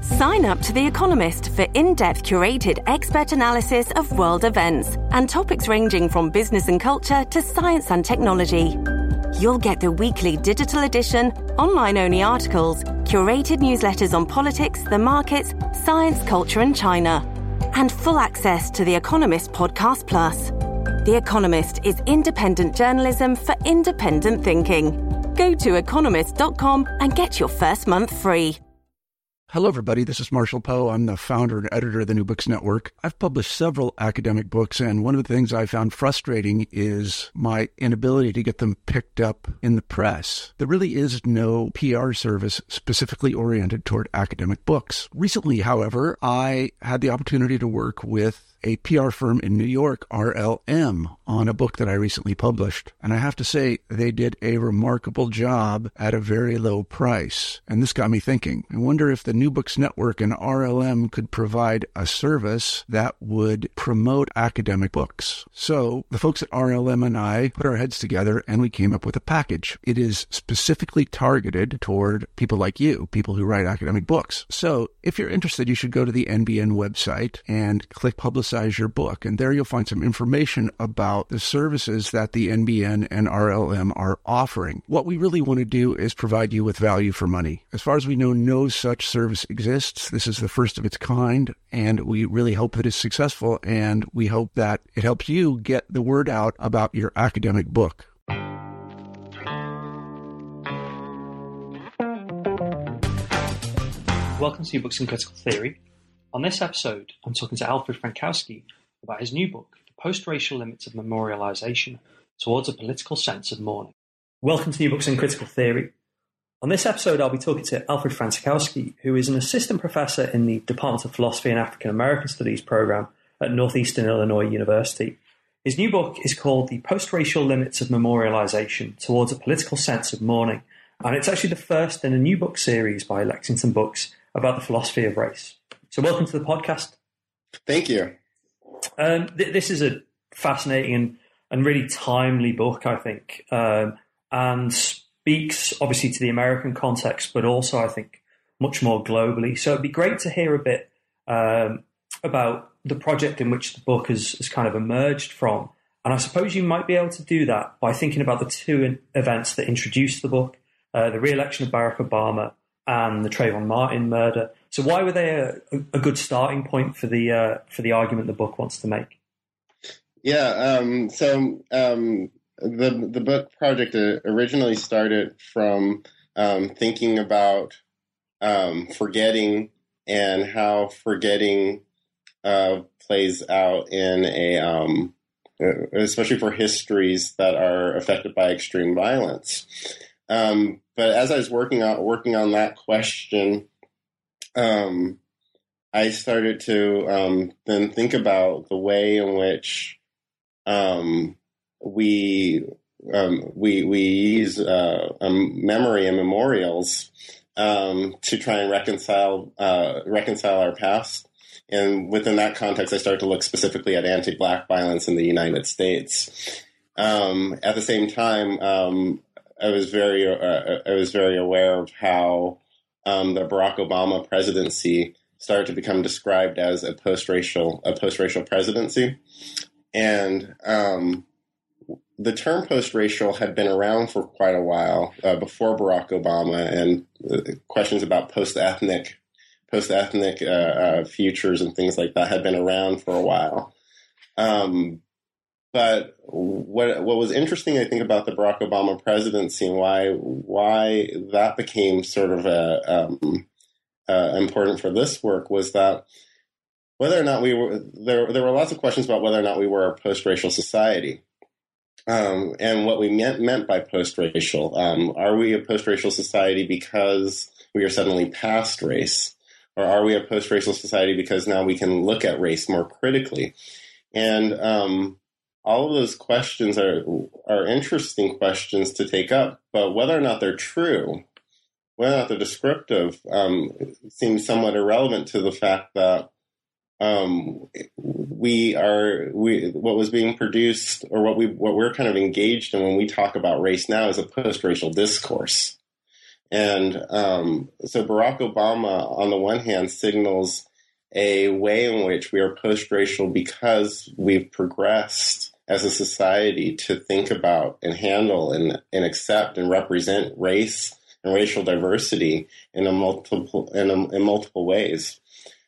Sign up to The Economist for in-depth curated expert analysis of world events and topics ranging from business and culture to science and technology. You'll get the weekly digital edition, online-only articles, curated newsletters on politics, the markets, science, culture and China, and full access to The Economist Podcast Plus. The Economist is independent journalism for independent thinking. Go to economist.com and get your first month free. Hello, everybody. This is Marshall Poe. I'm the founder and editor of the New Books Network. I've published several academic books, and one of the things I found frustrating is my inability to get them picked up in the press. There really is no PR service specifically oriented toward academic books. Recently, however, I had the opportunity to work with a PR firm in New York, RLM, on a book that I recently published. And I have to say, they did a remarkable job at a very low price. And this got me thinking. I wonder if the New Books Network and RLM could provide a service that would promote academic books. So the folks at RLM and I put our heads together and we came up with a package. It is specifically targeted toward people like you, people who write academic books. So if you're interested, you should go to the NBN website and click Publicize Your Book. And there you'll find some information about the services that the NBN and RLM are offering. What we really want to do is provide you with value for money. As far as we know, no such service exists. This is the first of its kind, and we really hope that it's successful, and we hope that it helps you get the word out about your academic book. Welcome to New Books in Critical Theory. On this episode, I'm talking to Alfred Frankowski about his new book, The Post-Racial Limits of Memorialization Towards a Political Sense of Mourning. Welcome to New Books in Critical Theory. On this episode, I'll be talking to Alfred Frankowski, who is an assistant professor in the Department of Philosophy and African American Studies program at Northeastern Illinois University. His new book is called The Post-Racial Limits of Memorialization Towards a Political Sense of Mourning, and it's actually the first in a new book series by Lexington Books about the philosophy of race. So welcome to the podcast. Thank you. This is a fascinating and really timely book, I think, and speaks obviously to the American context, but also I think much more globally. So it'd be great to hear a bit about the project in which the book has kind of emerged from. And I suppose you might be able to do that by thinking about the two events that introduced the book, the re-election of Barack Obama and the Trayvon Martin murder. So why were they a good starting point for the argument the book wants to make? Yeah, the book project originally started from thinking about forgetting and how forgetting plays out in especially for histories that are affected by extreme violence. But as I was working on that question, I started to then think about the way in which we use memory and memorials to try and reconcile our past. And within that context, I started to look specifically at anti-Black violence in the United States. At the same time, I was very aware of how the Barack Obama presidency started to become described as a post-racial presidency, and the term post-racial had been around for quite a while before Barack Obama, and questions about post-ethnic futures and things like that had been around for a while. But what was interesting, I think, about the Barack Obama presidency and why that became sort of important for this work was that whether or not we were there were lots of questions about whether or not we were a post-racial society, and what we meant by post-racial. Are we a post-racial society because we are suddenly past race, or are we a post-racial society because now we can look at race more critically? And all of those questions are interesting questions to take up, but whether or not they're true, whether or not they're descriptive, seems somewhat irrelevant to the fact that what was being produced, or what we're kind of engaged in when we talk about race now, is a post-racial discourse. And so Barack Obama, on the one hand, signals a way in which we are post-racial because we've progressed as a society to think about and handle and accept and represent race and racial diversity in multiple ways.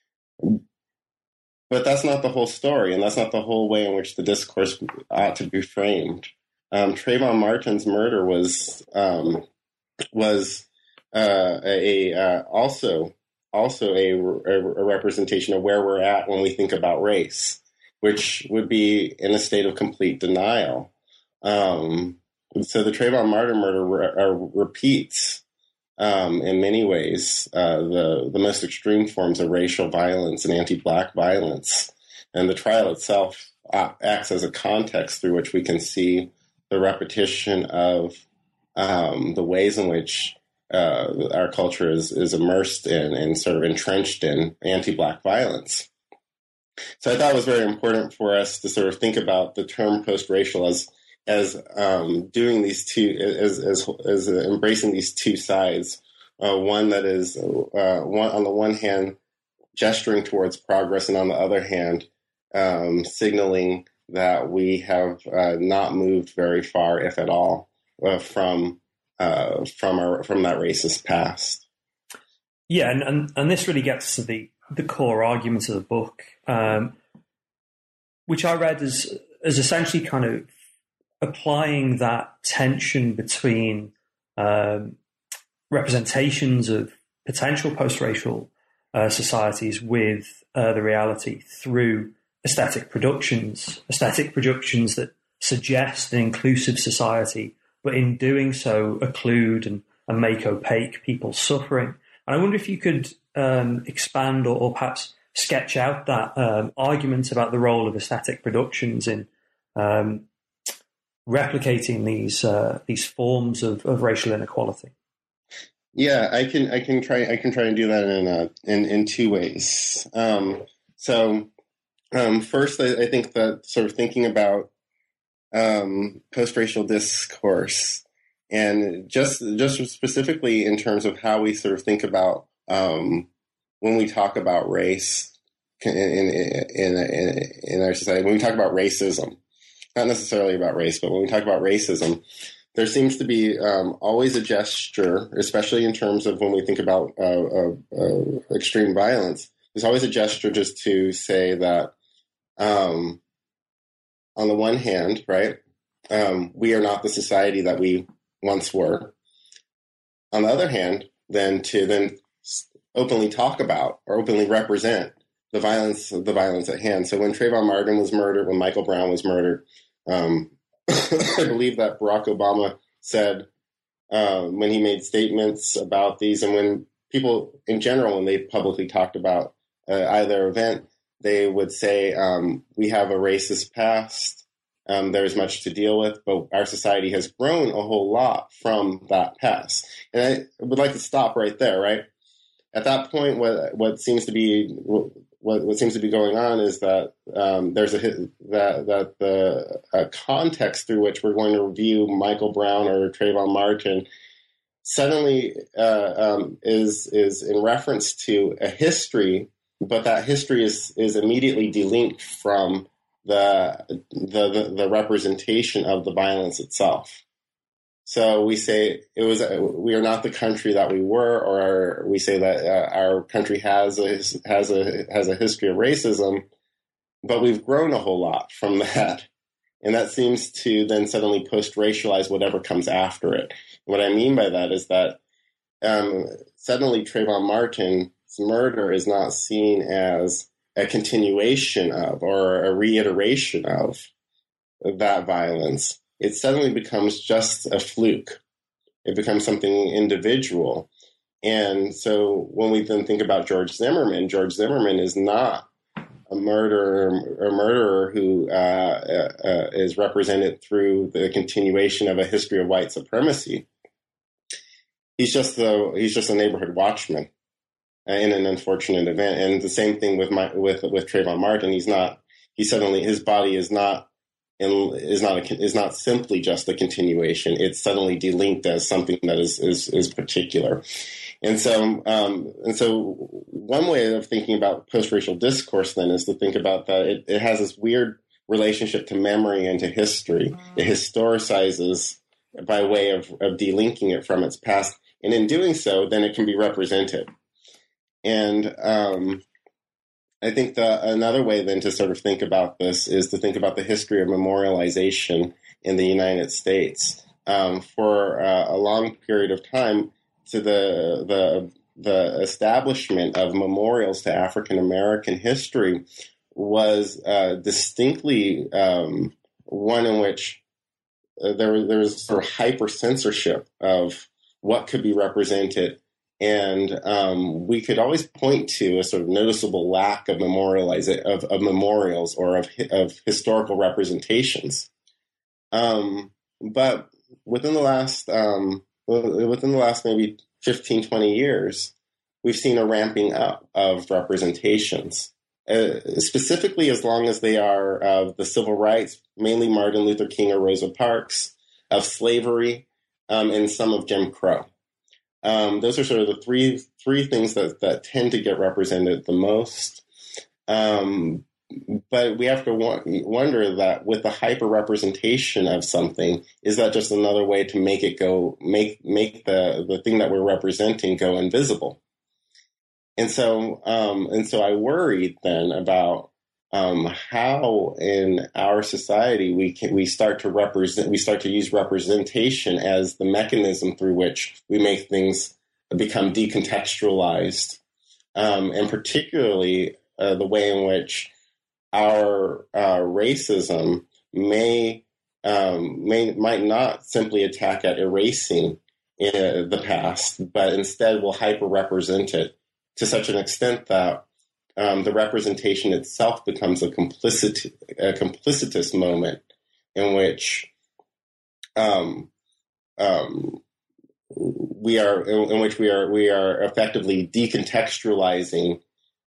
But that's not the whole story, and that's not the whole way in which the discourse ought to be framed. Trayvon Martin's murder was also a representation of where we're at when we think about race, which would be in a state of complete denial. So the Trayvon Martin murder repeats, in many ways, the most extreme forms of racial violence and anti-Black violence. And the trial itself acts as a context through which we can see the repetition of the ways in which our culture is immersed in and sort of entrenched in anti-Black violence. So I thought it was very important for us to sort of think about the term post-racial as doing these two, as embracing these two sides. One that is one on the one hand gesturing towards progress, and on the other hand signaling that we have not moved very far, if at all, from that racist past. Yeah, and this really gets to the core argument of the book, which I read as essentially kind of applying that tension between representations of potential post-racial societies with the reality through aesthetic productions that suggest an inclusive society, but in doing so occlude and make opaque people's suffering. And I wonder if you could expand or perhaps sketch out that argument about the role of aesthetic productions in replicating these forms of racial inequality. Yeah, I can try and do that in two ways. First, I think that sort of thinking about post-racial discourse, and just specifically in terms of how we sort of think about when we talk about race in our society, when we talk about racism, not necessarily about race, but when we talk about racism, there seems to be always a gesture, especially in terms of when we think about extreme violence. There's always a gesture just to say that, on the one hand, right, we are not the society that we once were. On the other hand, then to openly talk about or openly represent the violence at hand. So when Trayvon Martin was murdered, when Michael Brown was murdered, I believe that Barack Obama said when he made statements about these, and when people in general, when they publicly talked about either event, they would say, we have a racist past, there's much to deal with, but our society has grown a whole lot from that past. And I would like to stop right there, right? At that point, what seems to be going on is that there's a context through which we're going to view Michael Brown or Trayvon Martin suddenly is in reference to a history, but that history is immediately delinked from the representation of the violence itself. So we say we are not the country that we were, or we say that our country has a history of racism, but we've grown a whole lot from that, and that seems to then suddenly post-racialize whatever comes after it. What I mean by that is that suddenly Trayvon Martin's murder is not seen as a continuation of or a reiteration of that violence. It suddenly becomes just a fluke. It becomes something individual. And so when we then think about George Zimmerman is not a murderer who is represented through the continuation of a history of white supremacy. He's just a neighborhood watchman in an unfortunate event. And the same thing with Trayvon Martin. His body is not and is not simply just a continuation. It's suddenly delinked as something that is particular. And so one way of thinking about post-racial discourse then is to think about that it has this weird relationship to memory and to history. It historicizes by way of delinking it from its past. And in doing so, then it can be represented. And I think another way then to sort of think about this is to think about the history of memorialization in the United States. For a long period of time, to the establishment of memorials to African American history was distinctly one in which there was sort of hyper censorship of what could be represented. And we could always point to a sort of noticeable lack of of memorials or of historical representations. But within the last maybe 15, 20 years, we've seen a ramping up of representations, specifically as long as they are of the civil rights, mainly Martin Luther King or Rosa Parks, of slavery, and some of Jim Crow. Those are sort of the three things that tend to get represented the most. But we have to wonder that with the hyper representation of something, is that just another way to make it make the thing that we're representing go invisible? And so I worried then about how in our society we start to use representation as the mechanism through which we make things become decontextualized, and particularly the way in which our racism might not simply attack at erasing the past, but instead will hyper-represent it to such an extent that the representation itself becomes a complicitous moment in which we are effectively decontextualizing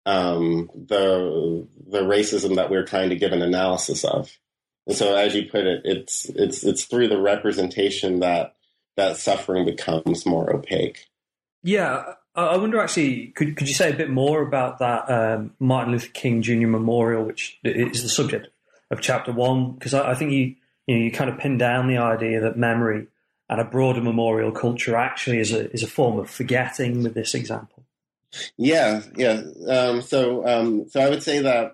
the racism that we're trying to give an analysis of. And so, as you put it, it's through the representation that suffering becomes more opaque. Yeah, I wonder actually, could you say a bit more about that Martin Luther King Jr. Memorial, which is the subject of Chapter 1? Because I think you kind of pinned down the idea that memory and a broader memorial culture actually is a form of forgetting with this example. Yeah. So I would say that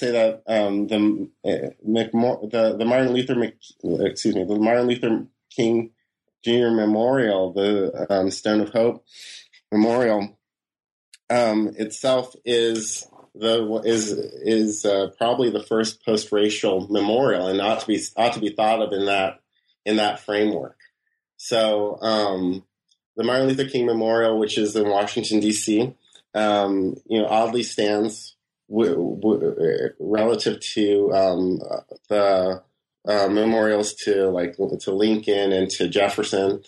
the Martin Luther King Jr. Memorial, the Stone of Hope Memorial, itself is probably the first post-racial memorial, and ought to be thought of in that framework. So the Martin Luther King Memorial, which is in Washington D.C., oddly stands relative to the memorials to Lincoln and to Jefferson,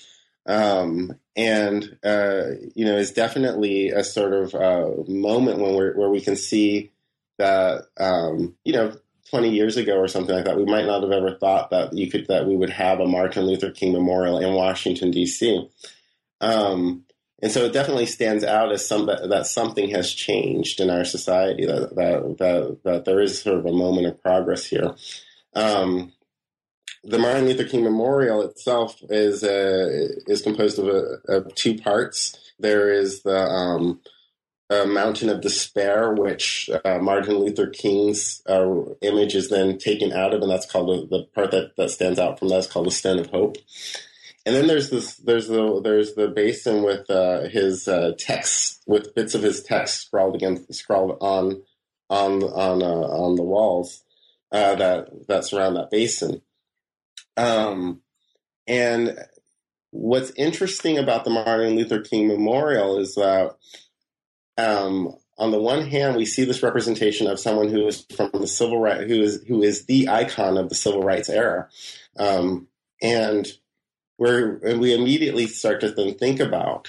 is definitely a sort of moment where we can see that 20 years ago or something like that, we might not have ever thought that we would have a Martin Luther King Memorial in Washington D.C. And so it definitely stands out as that something has changed in our society, that there is sort of a moment of progress here. The Martin Luther King Memorial itself is composed of two parts. There is the Mountain of Despair, which Martin Luther King's image is then taken out of, and that's called the part that stands out from that is called the Stone of Hope. And then there's the basin with his text, with bits of his text scrawled on the walls that surround that basin. And what's interesting about the Martin Luther King Memorial is that on the one hand, we see this representation of someone who is from the civil rights, who is the icon of the civil rights era, and we immediately start to then think about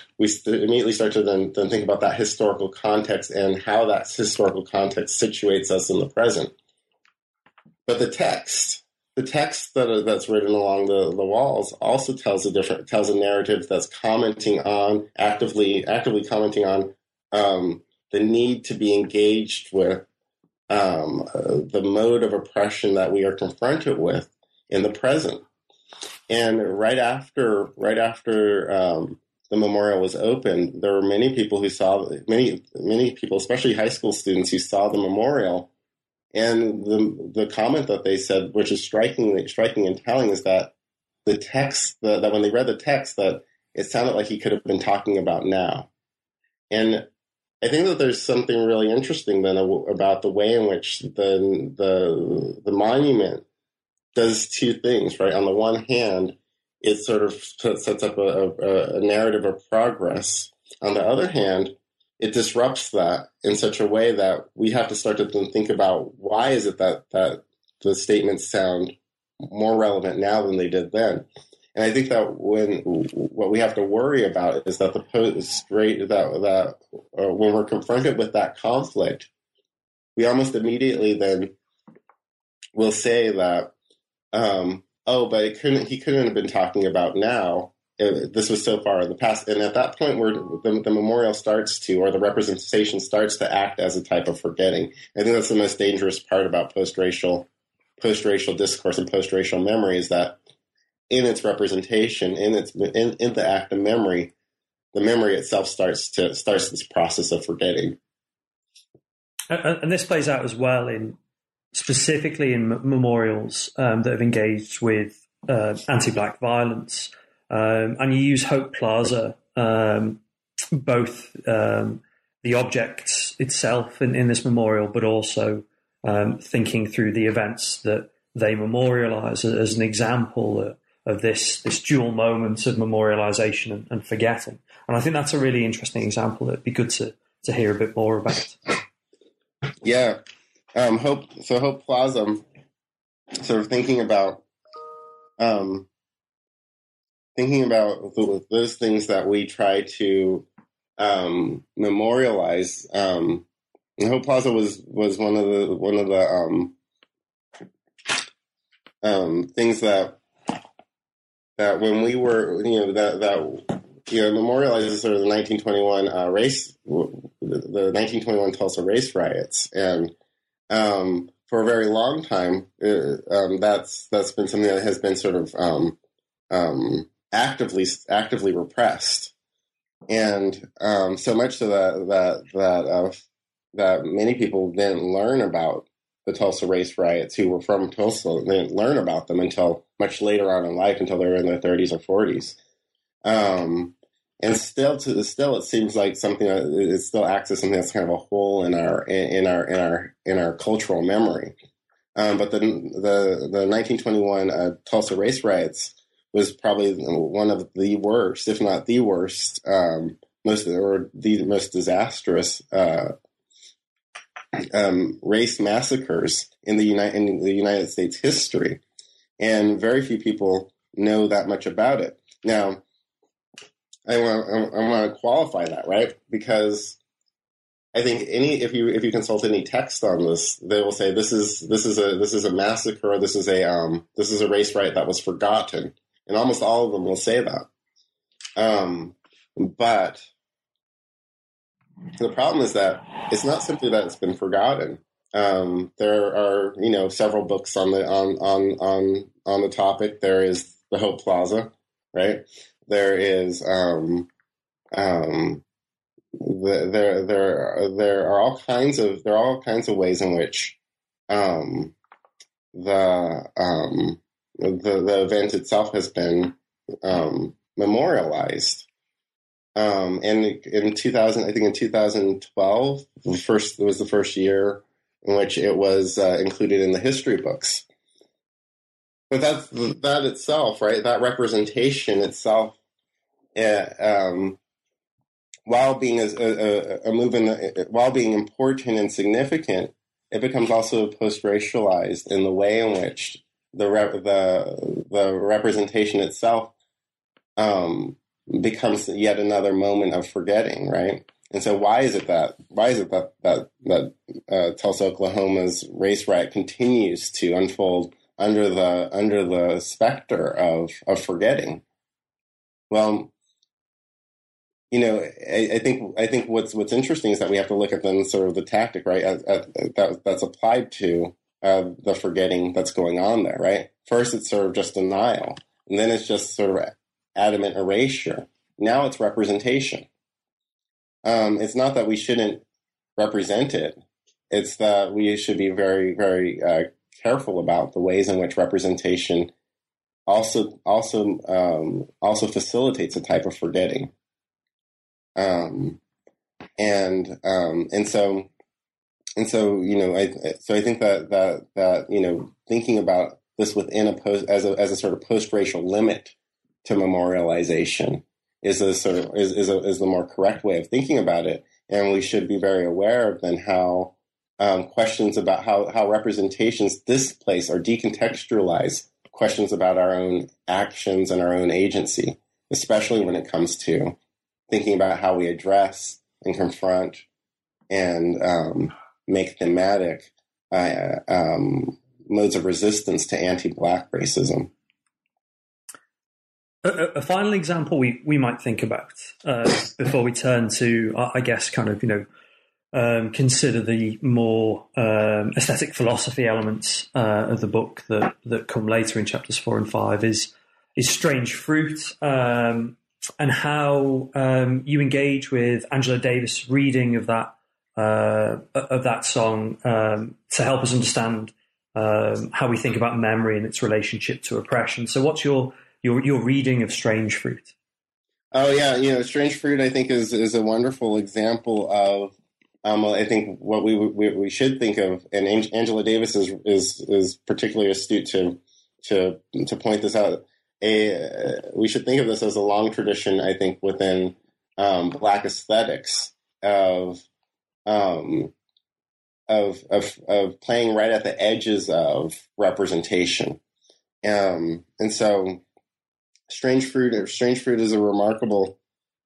that historical context and how that historical context situates us in the present. But the text the text that's written along the walls also tells a narrative that's actively commenting on the need to be engaged with the mode of oppression that we are confronted with in the present. And right after the memorial was opened, there were many people, especially high school students, who saw the memorial. And the comment that they said, which is striking and telling, is that the text, that when they read the text, that it sounded like he could have been talking about now. And I think that there's something really interesting then about the way in which the monument does two things, right? On the one hand, it sort of sets up a narrative of progress. On the other hand, it disrupts that in such a way that we have to start to think about why is it that the statements sound more relevant now than they did then. And I think that what we have to worry about is that when we're confronted with that conflict, we almost immediately then will say that, but he couldn't have been talking about now. This was so far in the past. And at that point where the memorial starts to, or the representation starts to act as a type of forgetting, I think that's the most dangerous part about post-racial discourse and post-racial memory, is that in its representation, in the act of memory, the memory itself starts this process of forgetting. And this plays out as well specifically in memorials that have engaged with anti-Black violence. And you use Hope Plaza, both the object itself in this memorial, but also thinking through the events that they memorialize as an example of this dual moment of memorialization and forgetting. And I think that's a really interesting example that'd be good to hear a bit more about. Yeah. Hope Plaza, sort of thinking about those things that we try to memorialize. And Hope Plaza was one of the things that when we were, memorializes sort of the 1921 the 1921 Tulsa race riots. And for a very long time, that's been something that has been sort of actively repressed, and so much so that many people didn't learn about the Tulsa race riots who were from Tulsa. They didn't learn about them until much later on in life, until they were in their 30s or 40s. And still, it seems like something that it still acts as something that's kind of a hole in our cultural memory. But the 1921 Tulsa race riots was probably one of the worst, if not the worst, the most disastrous race massacres in the United States history, and very few people know that much about it. Now, I want to qualify that, right? Because I think if you consult any text on this, they will say this is a massacre, or this is a race riot that was forgotten, and almost all of them will say that. But the problem is that it's not simply that it's been forgotten. There are several books on the topic. There is the Hope Plaza, right? There is there are all kinds of ways in which the event itself has been memorialized. And in 2012, it was the first year in which it was included in the history books. But that itself, right? That representation itself, while being a movement, while being important and significant, it becomes also post-racialized in the way in which the representation itself becomes yet another moment of forgetting, right? And so why is it that Tulsa, Oklahoma's race riot continues to unfold the specter of forgetting. Well, I think what's interesting is that we have to look at then sort of the tactic, right, that's applied to the forgetting that's going on there, right? First, it's sort of just denial, and then it's just sort of adamant erasure. Now it's representation. It's not that we shouldn't represent it. It's that we should be very, very careful about the ways in which representation also facilitates a type of forgetting. So I think that thinking about this within as a sort of post-racial limit to memorialization is the more correct way of thinking about it, and we should be very aware of then how questions about how representations displace or decontextualize questions about our own actions and our own agency, especially when it comes to thinking about how we address and confront and make thematic modes of resistance to anti-Black racism. A final example we might think about before we turn to, I guess, kind of, consider the more aesthetic philosophy elements of the book that come later in chapters 4 and 5 is Strange Fruit, and how you engage with Angela Davis' reading of that song to help us understand how we think about memory and its relationship to oppression. So what's your reading of Strange Fruit? Oh yeah, Strange Fruit I think is a wonderful example of I think what we should think of, and Angela Davis is particularly astute to point this out. We should think of this as a long tradition, I think, within Black aesthetics of playing right at the edges of representation, and so Strange Fruit is a remarkable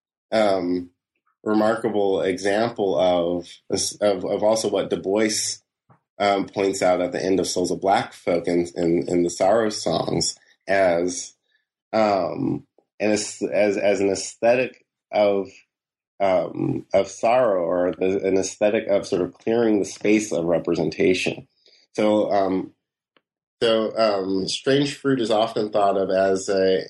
example of also what Du Bois points out at the end of Souls of Black Folk in the Sorrow songs as an aesthetic of sorrow, or an aesthetic of sort of clearing the space of representation. So Strange Fruit is often thought of as a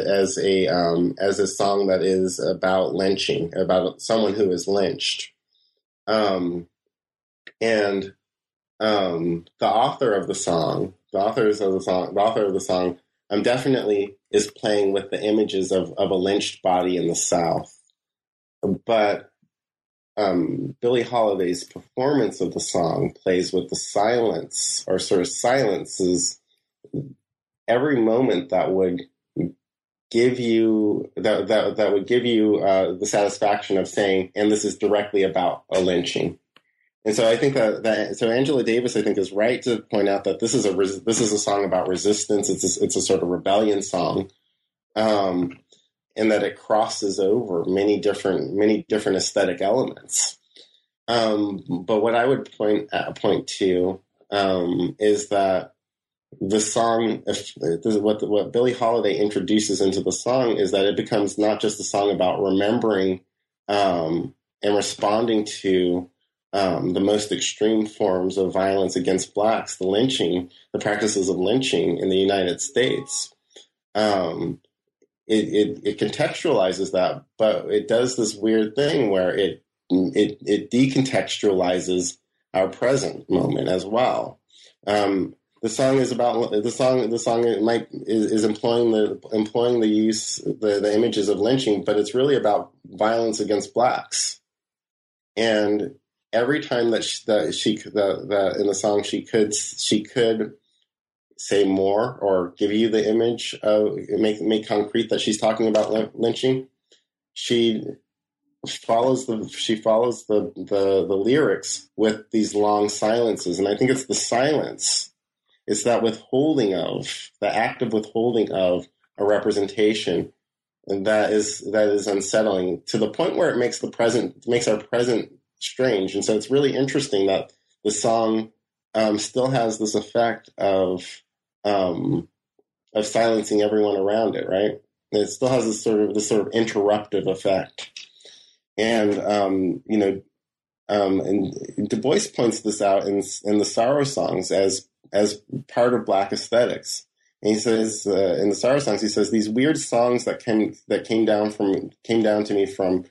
song that is about lynching, about someone who is lynched, and the author of the song definitely is playing with the images of a lynched body in the South, but Billie Holiday's performance of the song plays with the silence, or sort of silences every moment that would give you the satisfaction of saying, and this is directly about a lynching. And so I think so Angela Davis, I think, is right to point out that this is a song about resistance. It's a sort of rebellion song, and that it crosses over many different aesthetic elements. But what I would point to is that the song, what Billie Holiday introduces into the song, is that it becomes not just a song about remembering and responding to the most extreme forms of violence against Blacks, the practices of lynching in the United States. It contextualizes that, but it does this weird thing where it decontextualizes our present moment as well. The song is about the song is employing the use the images of lynching, but it's really about violence against Blacks. And every time that in the song she could say more or give you the image of make concrete that she's talking about lynching, she follows the lyrics with these long silences. And I think it's the silence, it's that withholding of, the act of withholding of a representation, and that is unsettling to the point where it makes our present strange. And so it's really interesting that the song still has this effect of silencing everyone around it, right? And it still has this sort of interruptive effect. And and Du Bois points this out in the Sorrow Songs as part of Black aesthetics. And he says in the Sorrow Songs, he says these weird songs that came down to me from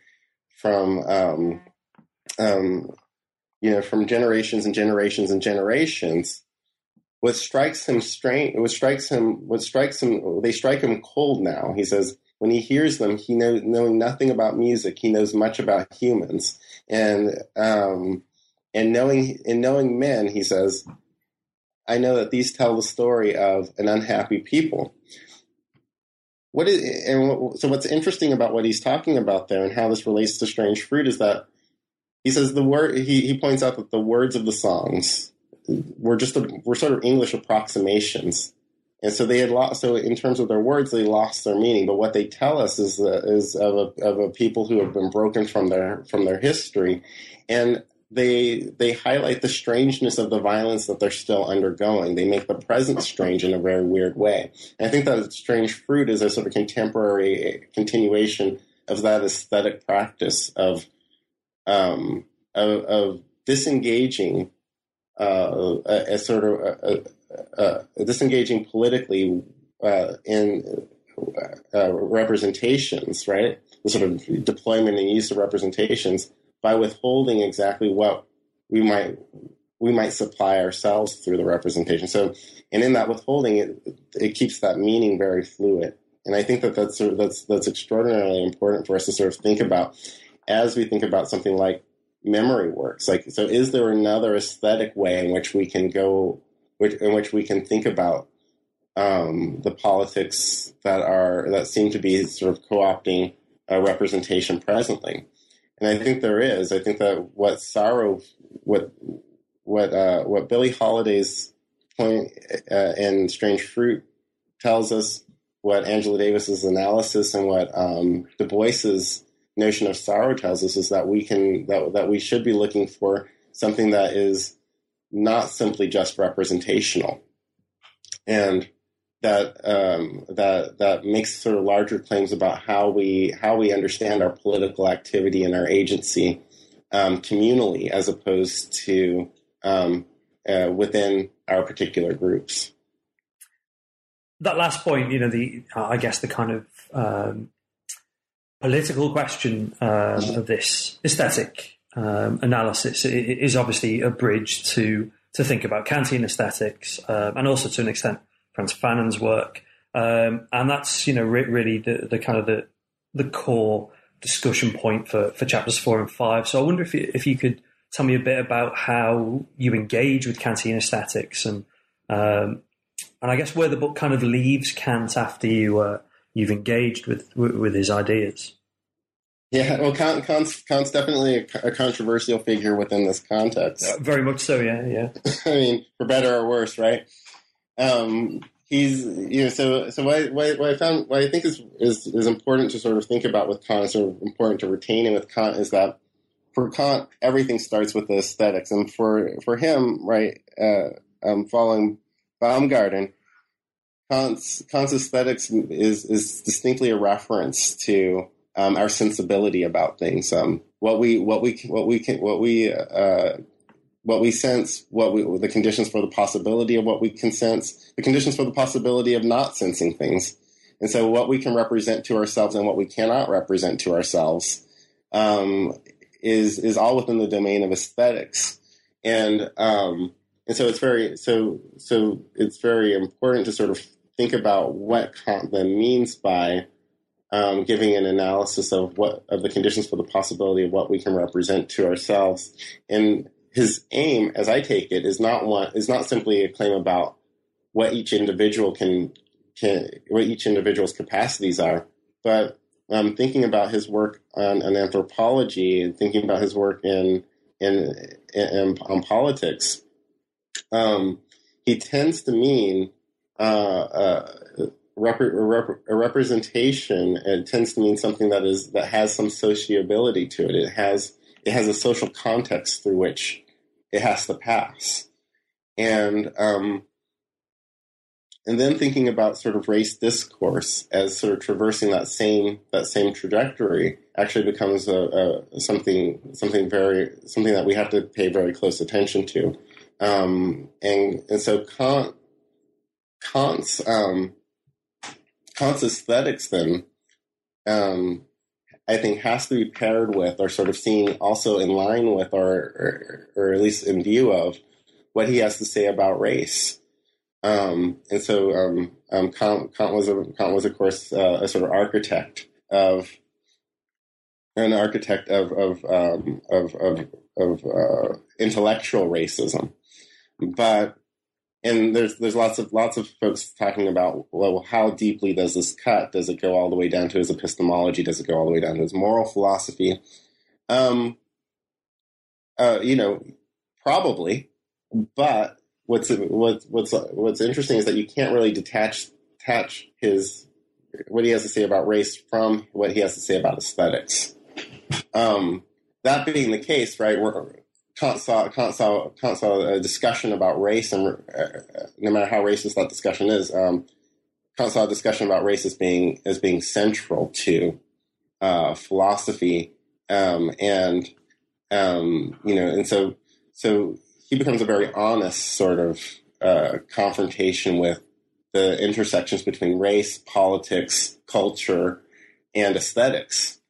generations and generations and generations. They strike him cold now. He says when he hears them, knowing nothing about music, he knows much about humans, and knowing men, he says, I know that these tell the story of an unhappy people. So what's interesting about what he's talking about there and how this relates to Strange Fruit is that he says he points out that the words of the songs were sort of English approximations. And so so in terms of their words, they lost their meaning. But what they tell us is of a people who have been broken from their history. And they highlight the strangeness of the violence that they're still undergoing. They make the present strange in a very weird way. And I think that Strange Fruit is a sort of contemporary continuation of that aesthetic practice of disengaging disengaging politically in representations, right? The sort of deployment and use of representations by withholding exactly what we might supply ourselves through the representation. So, and in that withholding, it keeps that meaning very fluid. And I think that's extraordinarily important for us to sort of think about as we think about something like memory works. Like, so is there another aesthetic way in which we can think about the politics that seem to be sort of co-opting representation presently? And I think there is. I think that what Billie Holiday's point in Strange Fruit tells us, what Angela Davis's analysis and what Du Bois's notion of sorrow tells us, is that we should be looking for something that is not simply just representational, and that makes sort of larger claims about how we understand our political activity and our agency communally, as opposed to within our particular groups. That last point, I guess the kind of political question of this aesthetic analysis is obviously a bridge to think about Kantian aesthetics, and also to an extent Frantz Fanon's work, and that's really the kind of the core discussion point for chapters 4 and 5. So I wonder if you could tell me a bit about how you engage with Kantian aesthetics, and I guess where the book kind of leaves Kant after you've engaged with his ideas. Yeah, well, Kant's definitely a controversial figure within this context. Very much so, yeah. I mean, for better or worse, right? He's so what I think is important to sort of think about with Kant, sort of important to retain in with Kant, is that for Kant everything starts with the aesthetics, and for him, right, following Baumgarten, Kant's aesthetics is distinctly a reference to our sensibility about things, what we sense, the conditions for the possibility of what we can sense, the conditions for the possibility of not sensing things, and so what we can represent to ourselves and what we cannot represent to ourselves is all within the domain of aesthetics, and so it's very important to sort of think about what Kant then means by giving an analysis of the conditions for the possibility of what we can represent to ourselves. And his aim, as I take it, is not simply a claim about what each individual what each individual's capacities are, but thinking about his work on anthropology and thinking about his work on politics. He tends to mean a representation, and tends to mean something that has some sociability to it. It has a social context through which it has to pass, and And then thinking about sort of race discourse as sort of traversing that same trajectory actually becomes something that we have to pay very close attention to. And so Kant's aesthetics then, I think, has to be paired with, or sort of seen also in line with, or at least in view of, what he has to say about race. And so Kant was of course a sort of architect of intellectual racism, and there's lots of folks talking about, well, how deeply does this cut? Does it go all the way down to his epistemology? Does it go all the way down to his moral philosophy? Probably, but what's interesting is that you can't really detach his what he has to say about race from what he has to say about aesthetics. That being the case, right? Kant saw a discussion about race, and no matter how racist that discussion is, Kant saw a discussion about race as being central to philosophy, and so he becomes a very honest sort of confrontation with the intersections between race, politics, culture, and aesthetics.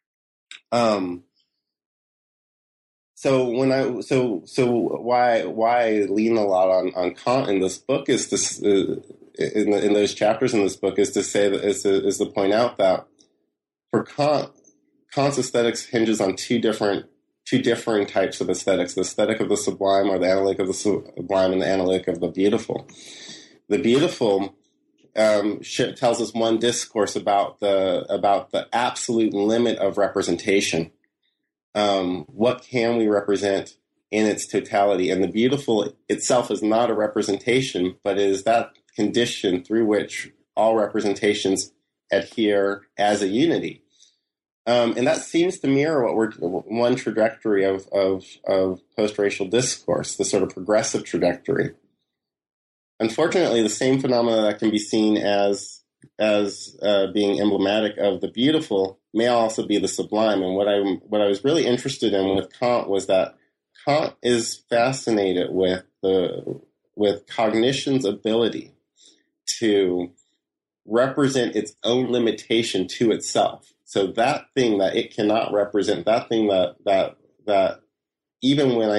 So why I lean a lot on Kant in this book is this in those chapters in this book is to say that is to point out that for Kant's aesthetics hinges on two differing types of aesthetics: the aesthetic of the sublime, or the analytic of the sublime, and the analytic of the beautiful. The beautiful tells us one discourse about the absolute limit of representation. What can we represent in its totality? And the beautiful itself is not a representation, but is that condition through which all representations adhere as a unity. And that seems to mirror one trajectory of post-racial discourse, the sort of progressive trajectory. Unfortunately, the same phenomena that can be seen as being emblematic of the beautiful may also be the sublime. And what I was really interested in with Kant was that Kant is fascinated with cognition's ability to represent its own limitation to itself. So that thing that it cannot represent, that thing that even when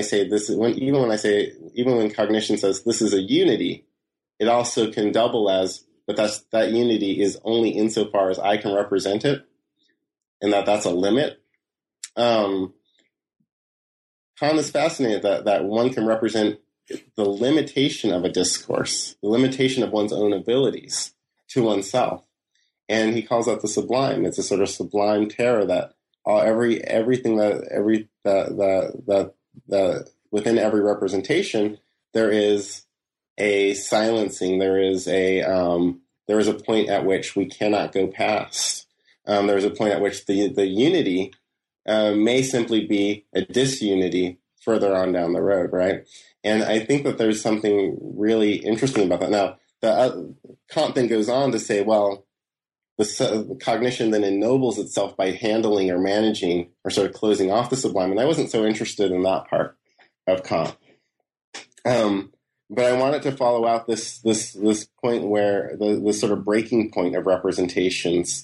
cognition says this is a unity, it also can double as, but that unity is only insofar as I can represent it, and that's a limit. Kant is fascinated that one can represent the limitation of a discourse, the limitation of one's own abilities to oneself. And he calls that the sublime. It's a sort of sublime terror that everything that within every representation there is a silencing. There is a point at which we cannot go past. There is a point at which the unity may simply be a disunity further on down the road, right? And I think that there's something really interesting about that. Now, Kant then goes on to say, well, the cognition then ennobles itself by handling or managing or sort of closing off the sublime. And I wasn't so interested in that part of Kant. But I wanted to follow out this point where the sort of breaking point of representations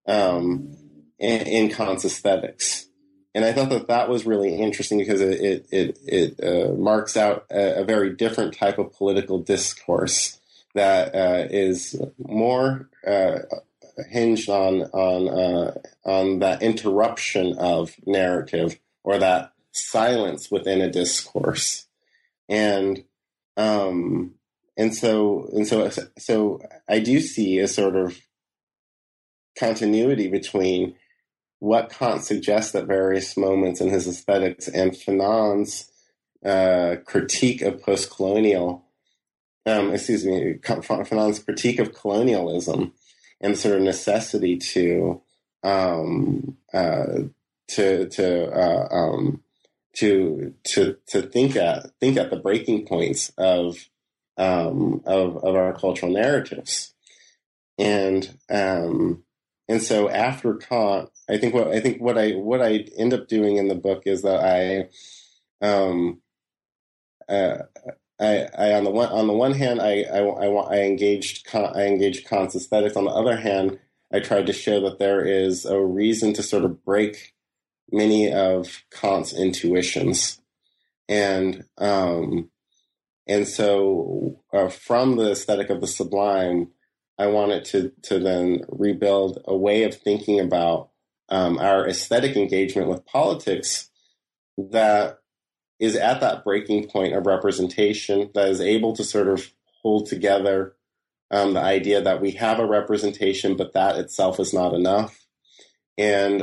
in Kant's aesthetics. And I thought that was really interesting because it marks out a very different type of political discourse that is more hinged on that interruption of narrative or that silence within a discourse, and so I do see a sort of continuity between what Kant suggests at various moments in his aesthetics and Fanon's critique of post-colonial. Fanon's critique of colonialism and the sort of necessity to think at the breaking points of of our cultural narratives. And so after Kant, I think what I end up doing in the book is that I on the one hand I engaged Kant's aesthetics. On the other hand, I tried to show that there is a reason to sort of break many of Kant's intuitions, and so from the aesthetic of the sublime, I wanted to then rebuild a way of thinking about our aesthetic engagement with politics that is at that breaking point of representation, that is able to sort of hold together the idea that we have a representation, but that itself is not enough, and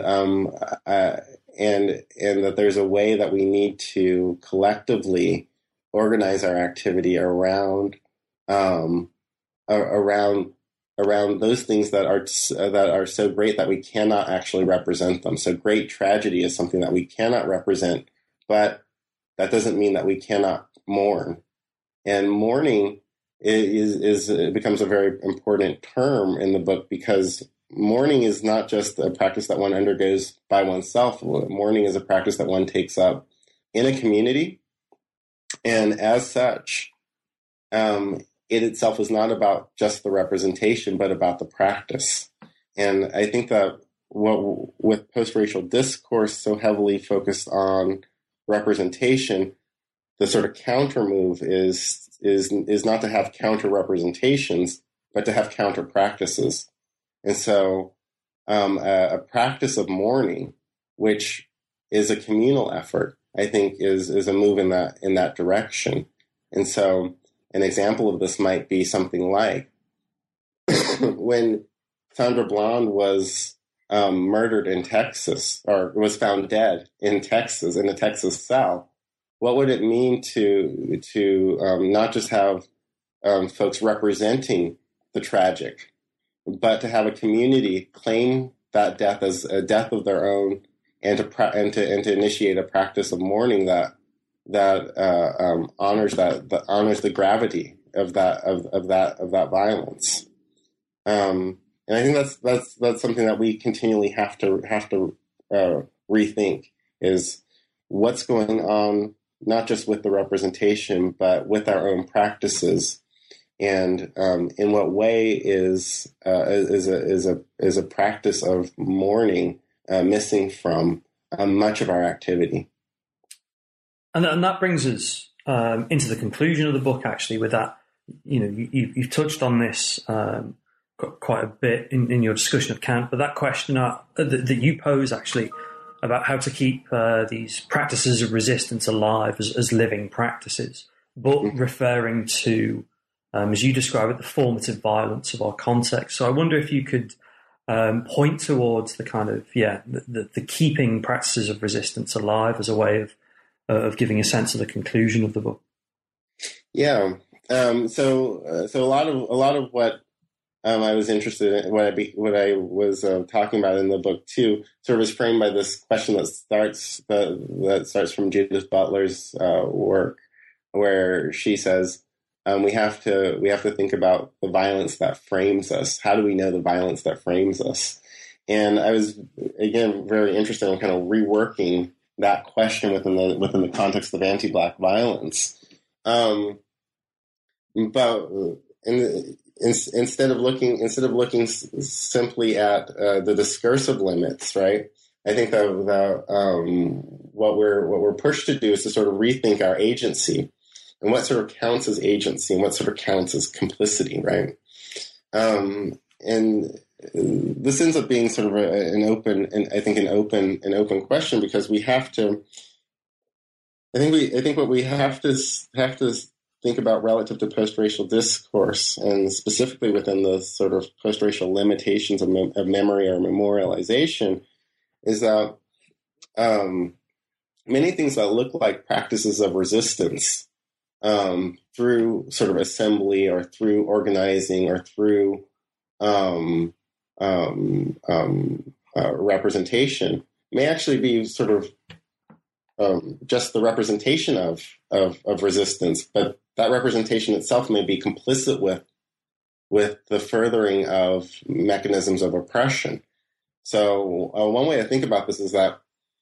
that there's a way that we need to collectively organize our activity around those things that are so great that we cannot actually represent them. So great tragedy is something that we cannot represent, but that doesn't mean that we cannot mourn. And mourning it becomes a very important term in the book, because mourning is not just a practice that one undergoes by oneself. Mourning is a practice that one takes up in a community, and as such, it itself is not about just the representation, but about the practice. And I think that with post-racial discourse so heavily focused on representation, the sort of counter move is not to have counter representations, but to have counter practices. And so a practice of mourning, which is a communal effort, I think is a move in that direction. And so an example of this might be something like when Sandra Bland was murdered in Texas, or was found dead in Texas, in a Texas cell. What would it mean to not just have folks representing the tragic, but to have a community claim that death as a death of their own, and to initiate a practice of mourning that honors the gravity of that violence. And I think that's something that we continually have to rethink, is what's going on, not just with the representation, but with our own practices, and in what way is a practice of mourning missing from much of our activity. And that brings us into the conclusion of the book, actually, with that, you've touched on this quite a bit in your discussion of Kant, but that question that you pose, actually, about how to keep these practices of resistance alive as living practices, but referring to, as you describe it, the formative violence of our context. So I wonder if you could point towards the kind of, the keeping practices of resistance alive as a way of giving a sense of the conclusion of the book. Yeah. So a lot of what I was interested in, what I was talking about in the book too, sort of is framed by this question that starts from Judith Butler's work, where she says we have to think about the violence that frames us. How do we know the violence that frames us? And I was, again, very interested in kind of reworking that question within the context of anti-Black violence. But instead of looking simply at the discursive limits, right? I think that what we're pushed to do is to sort of rethink our agency, and what sort of counts as agency and what sort of counts as complicity, right? And this ends up being sort of an open question, because we have to. I think what we have to think about relative to post-racial discourse, and specifically within the sort of post-racial limitations of memory or memorialization, is that many things that look like practices of resistance through sort of assembly or through organizing or through representation may actually be sort of just the representation of resistance, but that representation itself may be complicit with the furthering of mechanisms of oppression. So one way to think about this is that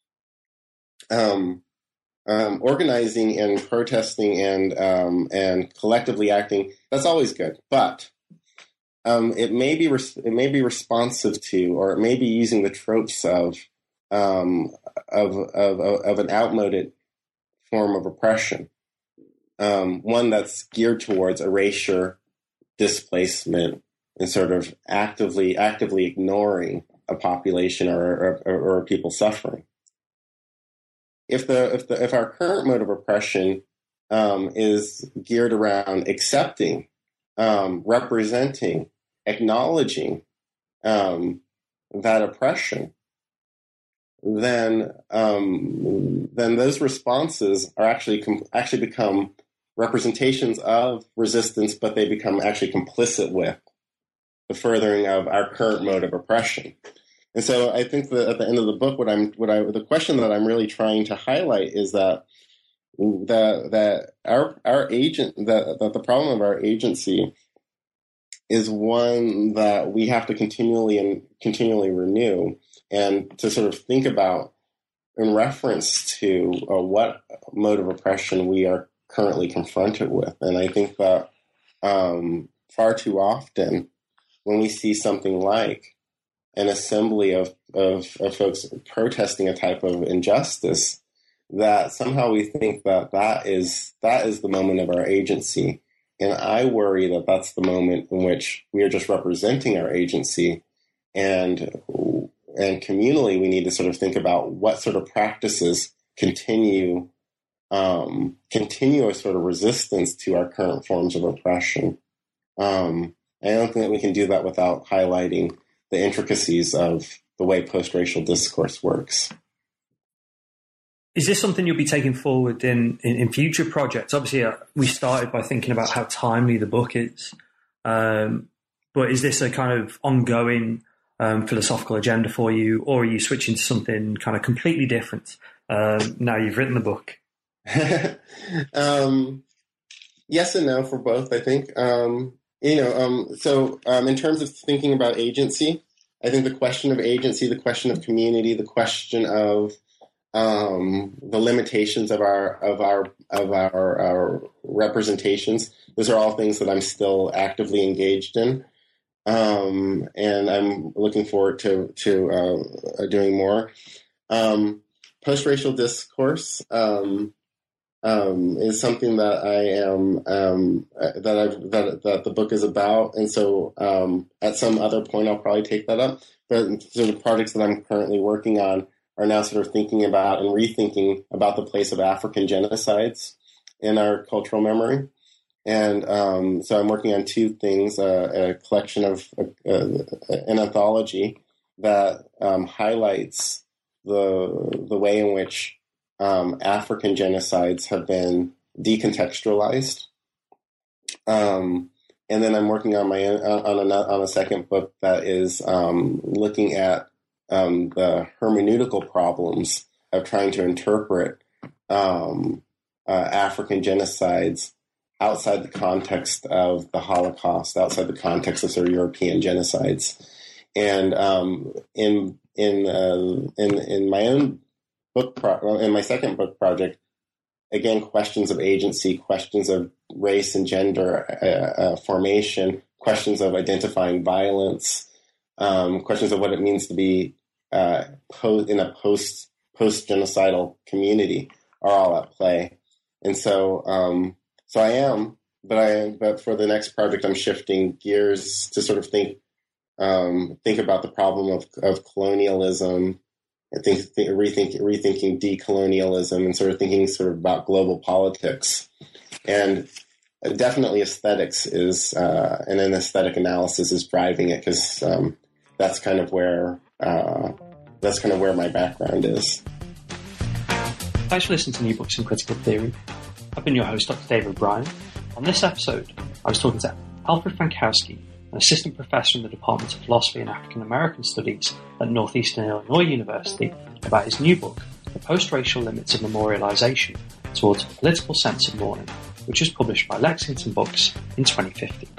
organizing and protesting and collectively acting, that's always good, but it may be responsive to, or it may be using the tropes of an outmoded form of oppression, one that's geared towards erasure, displacement, and sort of actively ignoring a population or people suffering. If our current mode of oppression is geared around accepting, representing, acknowledging that oppression, then those responses are actually become representations of resistance, but they become actually complicit with the furthering of our current mode of oppression. And so I think that at the end of the book, the question that I'm really trying to highlight is that the problem of our agency is one that we have to continually renew, and to sort of think about in reference to what mode of oppression we are currently confronted with. And I think that far too often, when we see something like an assembly of folks protesting a type of injustice, that somehow we think that is the moment of our agency. And I worry that that's the moment in which we are just representing our agency, and communally we need to sort of think about what sort of practices continue a sort of resistance to our current forms of oppression. I don't think that we can do that without highlighting the intricacies of the way post-racial discourse works. Is this something you'll be taking forward in future projects? Obviously, we started by thinking about how timely the book is. But is this a kind of ongoing philosophical agenda for you, or are you switching to something kind of completely different now you've written the book? Yes and no for both, I think. So in terms of thinking about agency, I think the question of agency, the question of community, the question of the limitations of our representations, those are all things that I'm still actively engaged in, and I'm looking forward to doing more. Post-racial discourse is something that that the book is about, and so at some other point I'll probably take that up. But so the projects that I'm currently working on are now sort of thinking about and rethinking about the place of African genocides in our cultural memory. And so I'm working on two things: a collection of an anthology that highlights the way in which African genocides have been decontextualized, and then I'm working on on a second book that is looking at the hermeneutical problems of trying to interpret African genocides outside the context of the Holocaust, outside the context of sort of European genocides, and in my own book, in my second book project, again, questions of agency, questions of race and gender formation, questions of identifying violence, questions of what it means to be in a post-genocidal community are all at play. And so I am, but for the next project, I'm shifting gears to sort of think about the problem of colonialism, and rethinking decolonialism, and sort of thinking sort of about global politics. And definitely aesthetics is, and an aesthetic analysis is driving it, because that's kind of where my background is. Thanks for listening to New Books in Critical Theory. I've been your host, Dr. David O'Brien. On this episode, I was talking to Alfred Frankowski, an assistant professor in the Department of Philosophy and African American Studies at Northeastern Illinois University, about his new book, The Post-Racial Limits of Memorialization Towards a Political Sense of Mourning. which was published by Lexington Books in 2050.